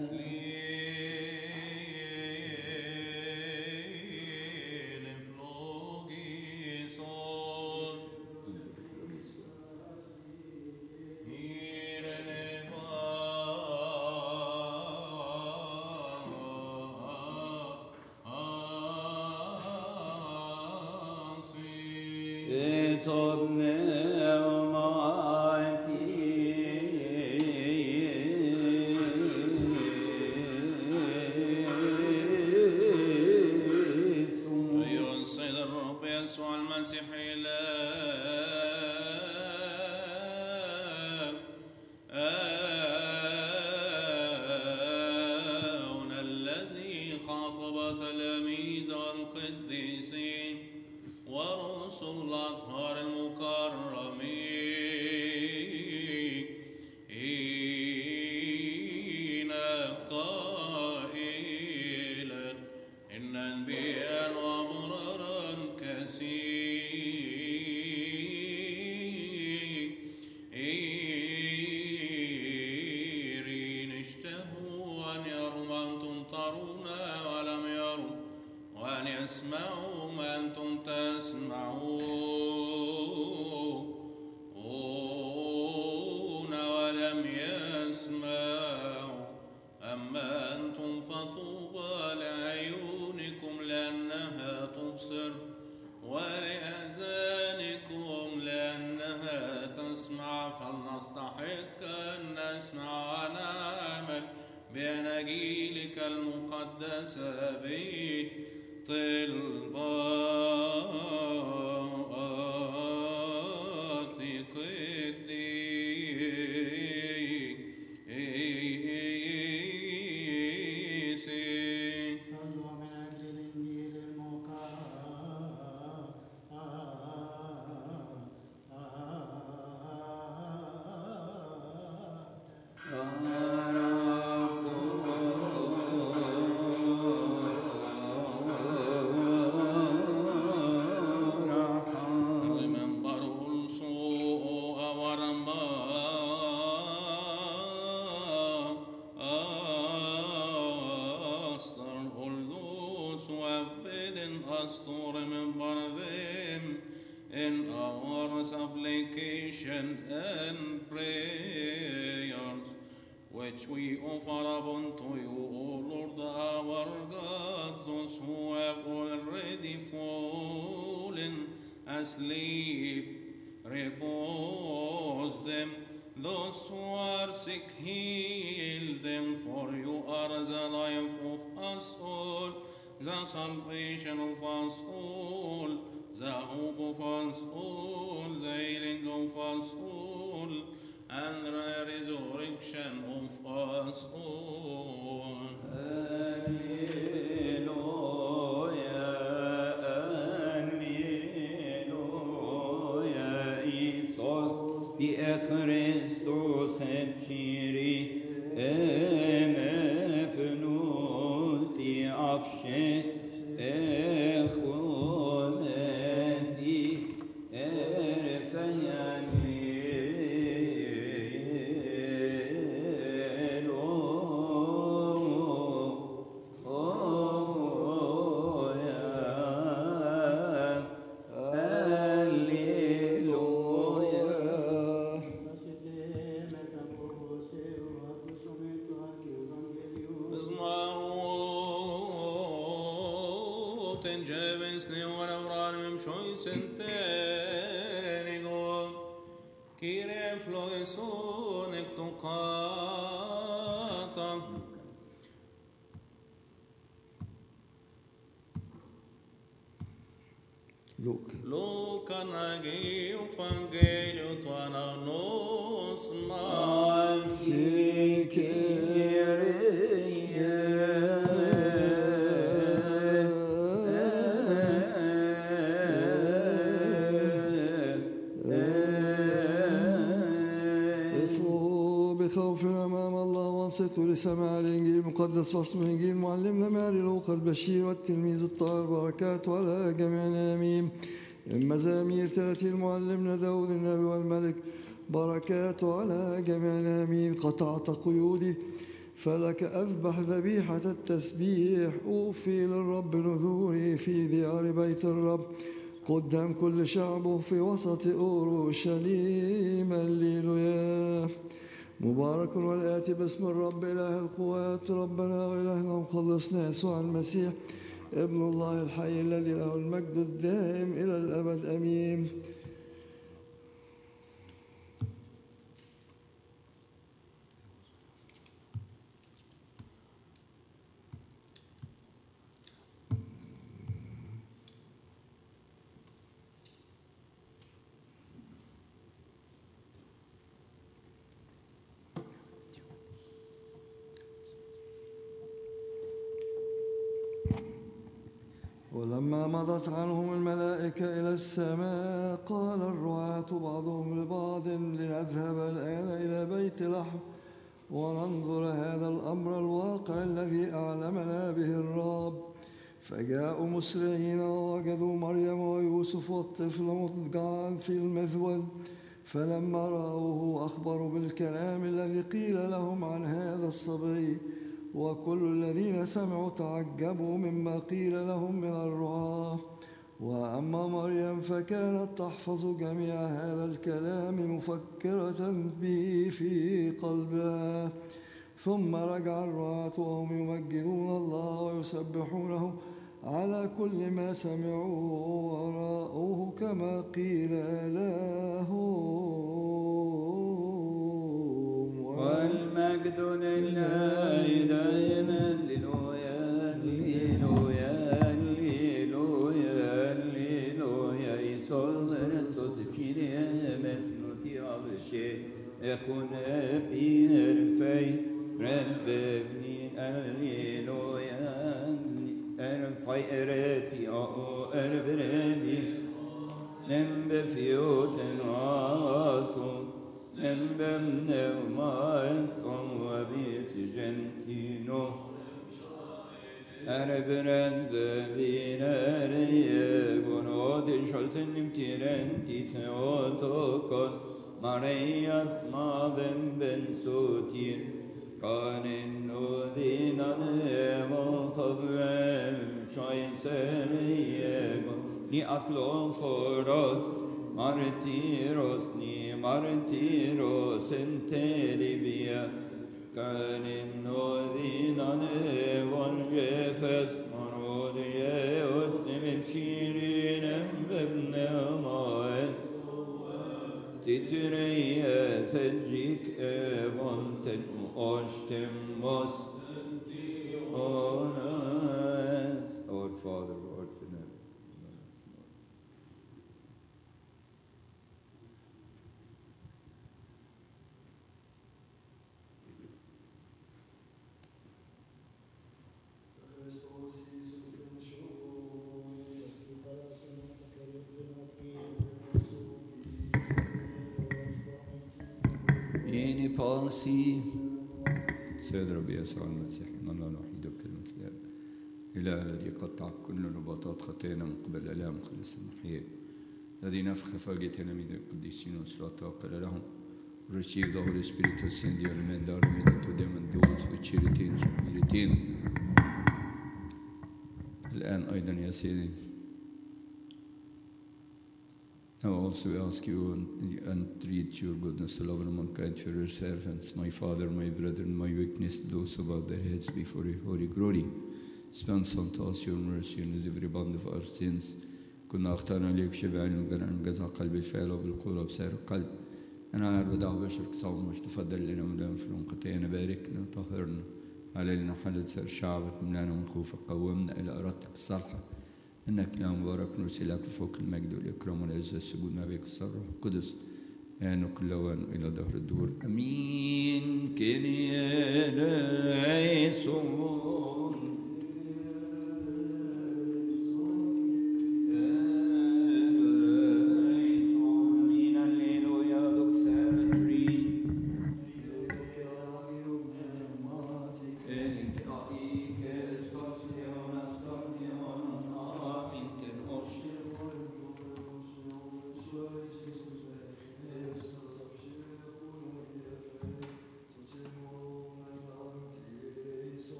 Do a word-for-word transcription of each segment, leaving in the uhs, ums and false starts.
لسماع الإنجيل المقدس وصف الإنجيل معلمنا ماري لوقا البشير والتلميذ الطاهر بركاته على جميعنا آمين. المزامير ثلاثين معلمنا داود النبي والملك بركاته على جميعنا آمين. قطعت قيودي فلك أذبح ذبيحة التسبيح، أوفي للرب نذوري في ديار بيت الرب قدام كل شعبه في وسط أورشليم. هللويا. مبارك والآتي باسم الرب إله القوات، ربنا وإلهنا ومخلصنا يسوع المسيح ابن الله الحي الذي له المجد الدائم إلى الأبد. أمين. ولما مضت عنهم الملائكة إلى السماء قال الرعاة بعضهم لبعض لنذهب الآن إلى بيت لحم وننظر هذا الأمر الواقع الذي أعلمنا به الرب. فجاءوا مسرعين ووجدوا مريم ويوسف والطفل مضجعا في المذود، فلما رأوه أخبروا بالكلام الذي قيل لهم عن هذا الصبي. وكل الذين سمعوا تعجبوا مما قيل لهم من الرعاة. وأما مريم فكانت تحفظ جميع هذا الكلام مفكرة به في قلبها. ثم رجع الرعاة وهم يمجدون الله ويسبحونه على كل ما سمعوا ورأوه كما قيل لهم. والمجد لله دائما. هللويا هللويا هللويا هللويا. يسوع رسول كريم مفنوتي عبشي يكون بيرفي رب ابني. هللويا الفيرتي او اربرني نم بفيوتن واسو نم بمنوماكم وبيت جنتينو أربرن ببيناري بنود شلتن نمتيرنتي تيوتوكوس مرياس ما بن بن سوتين كان النودين مطبعا شايسرية ني أطلون فورس مارتيروس ني مارتيروس انتلي بيا كان النودين ونجفت مرود يوت من شيرين بابن مايس تتريا سجيك وانتن أشتم مس on us. Our Father, who art in heaven. Vieni palsi سيد ربي يسوع المسيح من الله الوحيد بكلمة الآب إله الذي قطع كل رباطات خطايانا من قبل الآلام مخلص المحيا الذي نفخ فوق تلاميذ القديسين وصلاة وقال لهم receive the Holy Spirit to send your men down to them and those with charity and humility. الآن أيضا يا سيدي Now also we ask you and entreat your goodness to love and mankind for your servants, my father, my brother, and my weakness, those who bow their heads before your holy glory. Spend some to us your mercy and every bond of our sins. كنا اختارنا ليك شبعين وقرعنا جزع قلب الفعل وبالقول وبسعر القلب. أنا عارف بدعو بشرك صوم مش تفضل لنا ولنا في القتين باركنا طهرنا علينا حدث سر شعبك ملنا من خوفك قومنا إلى إرادتك الصالحة. إنك لا مبارك نرسلك فوق المجد والإكرام والعزة السجود ما بك الصالح القدس آن كل وان إلى دهر الدور أمين. كريا ليسون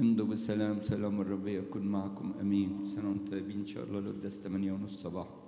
امضوا بالسلام، سلام الرب يكون معكم. امين. سنة وانتم طيبين ان شاء الله لقداس ثمانية ونص صباح.